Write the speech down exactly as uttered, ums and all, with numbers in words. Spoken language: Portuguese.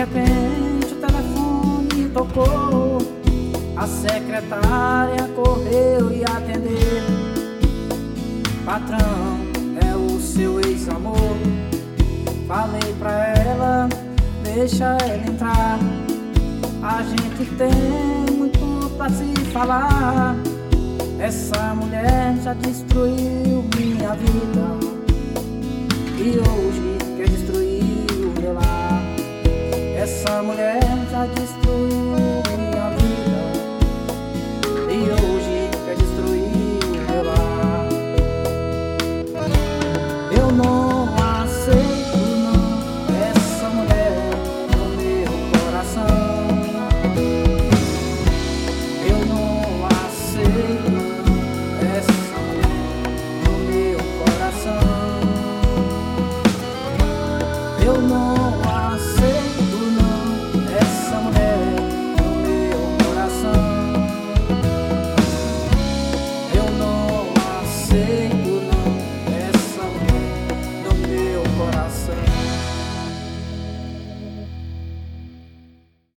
repente o telefone tocou, a secretária correu e atendeu. Patrão, é o seu ex-amor. Falei pra ela, deixa ela entrar, a gente tem muito pra se falar. Essa mulher já destruiu minha vida e hoje quer destruir o meu lar. Essa mulher já destruiu